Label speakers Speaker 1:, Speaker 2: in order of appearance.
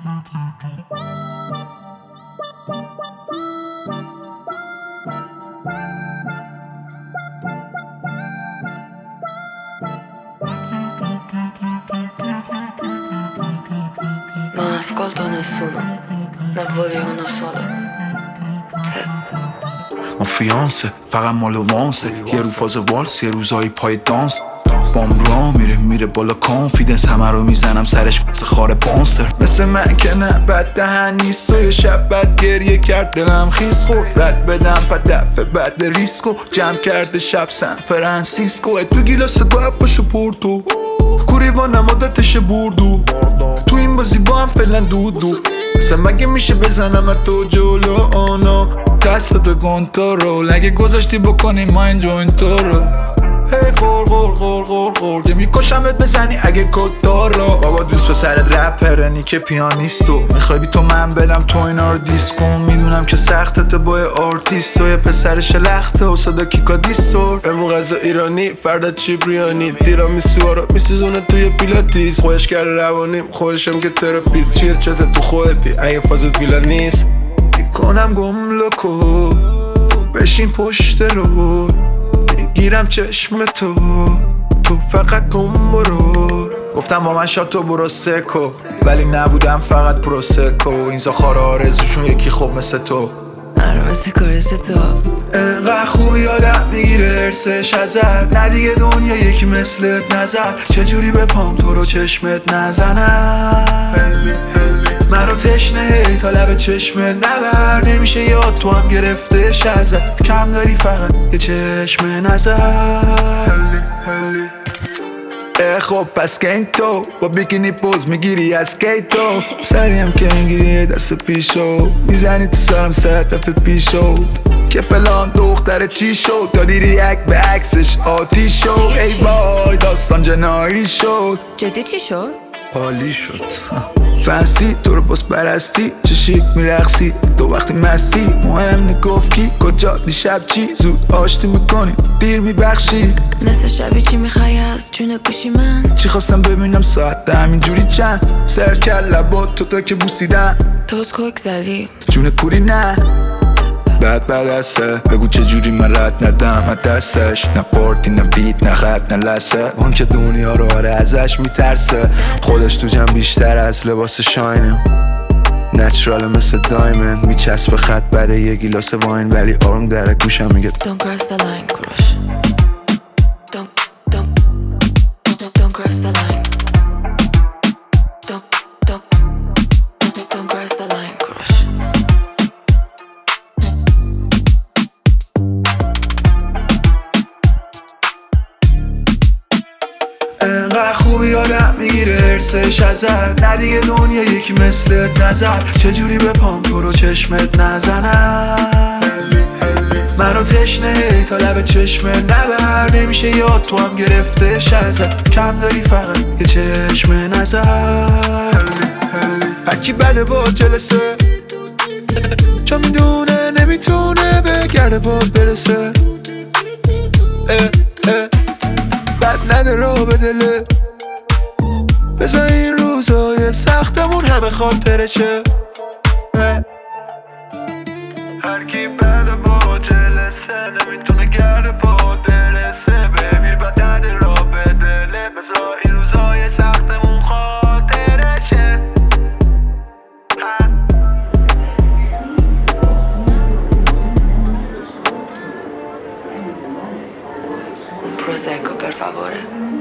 Speaker 1: Non ascolto nessuno, ne voglio uno solo. Te.
Speaker 2: مافیانسه فقط مال وانسه یه رو فاز والس یه روزایی پای دانس بام را میره بالا کانفیدنس همه رو میزنم سرش قصه خار بانسر مثل من که نه بد دهن نیست و یه شب بد گریه کرد دلم خیز خورد رد بدم پا دفعه بد ریسکو جمع کرده شب سن فرانسیسکو تو گیلاس باید باشو پورتو کوریوانم عادتش بردو تو این بازی با هم فعلا دودو اصلا مگه میشه بزنم تو جلو آنا دستتو کنترل اگه گذاشتی بکنی ما این جوینتو رو هی غور غور غور غور غور که میکشمت بزنی اگه کدار رو بابا دوست پسرت رپره نیکه پیانیستو میخوای بی تو من بدم تو اینا رو دیسکون میدونم که سختت با یه آرتیست و یه پسر شلخته و صدا کیکا دیستور امرو غذا ایرانی فردا چیبریانی دیرا میسوها رو میسوزونه توی پیلاتیز خوش کرده روانیم خودشم که تراپیست چیه چته تو خودتی اگه فازت بیلا نیست میکنم گملکو بشین پشت رو گیرم چشم تو فقط گم برو گفتم با من شاتو برو سکو ولی نبودم فقط پروسکو این زاخار آرزوشون یکی خوب مثل تو
Speaker 1: آره مثل کارس تو
Speaker 2: انقدر خوبی آدم میگیره ارسش ازت نه دیگه دنیا یکی مثلت نزد چجوری به پام تو رو چشمت نزنم من رو تشنه هی تا لب چشمت نبر نمیشه یاد تو هم گرفتش ازت کم داری فقط یه چشم نظر خب پس که تو با بیکینی پوز میگیری از کیتو سری هم که انگیری دست پیشو میزنی تو سرم 100 دفعه پیشو که پلان دختر چی شد دادی ریاکت به عکسش آتیش شد ای وای داستان جنایی شد
Speaker 1: جدی چی شد؟
Speaker 2: عالی شد فنسی تو رو باز پرستی چه شیک میرقصی تو وقتی مستی مهم نگفت کی کجا دیشب چی زود آشتی میکنی دیر میبخشی
Speaker 1: نصف شبی چی میخوای از جون گوشی من
Speaker 2: چی خواستم ببینم ساعت همینجوری چند سر کرد لبات تو تا که بوسیدن
Speaker 1: تو از کوک زدی
Speaker 2: جون کوری نه بعد هسته بگو چجوری من رد ندم از دستش نه پارتی نه بیت نه خط نه لسه اون که دنیا رو آره ازش میترسه خودش تو جمع بیشتر از لباس شاینه نچرال مثل دایمند میچسبه خط بعد یه گیلاس واین ولی آروم در گوشم میگه
Speaker 1: Don't cross the line crush Don't cross the line Don't cross the line crush
Speaker 2: انقدر خوبی آدم میگیره ارسش ازت نه دیگه دنیا یکی مثلت نزد چجوری به پام تو رو چشمت نزنم منو تشنه هی تا لب چشمت نبر نمیشه یاد تو هم گرفتش ازت کم داری فقط یه چشم نظر هرکی بده با جلسه چون میدونه نمیتونه به گرد پات برسه بد نده رو به دله بذار این روزای سختمون همه خاطرشه هرکی بده با جلسه نمیتونه گرد پا برسه ببین بد نده رو به دله بذار این روزای سختمون خاطرشه
Speaker 1: Un prosecco per favore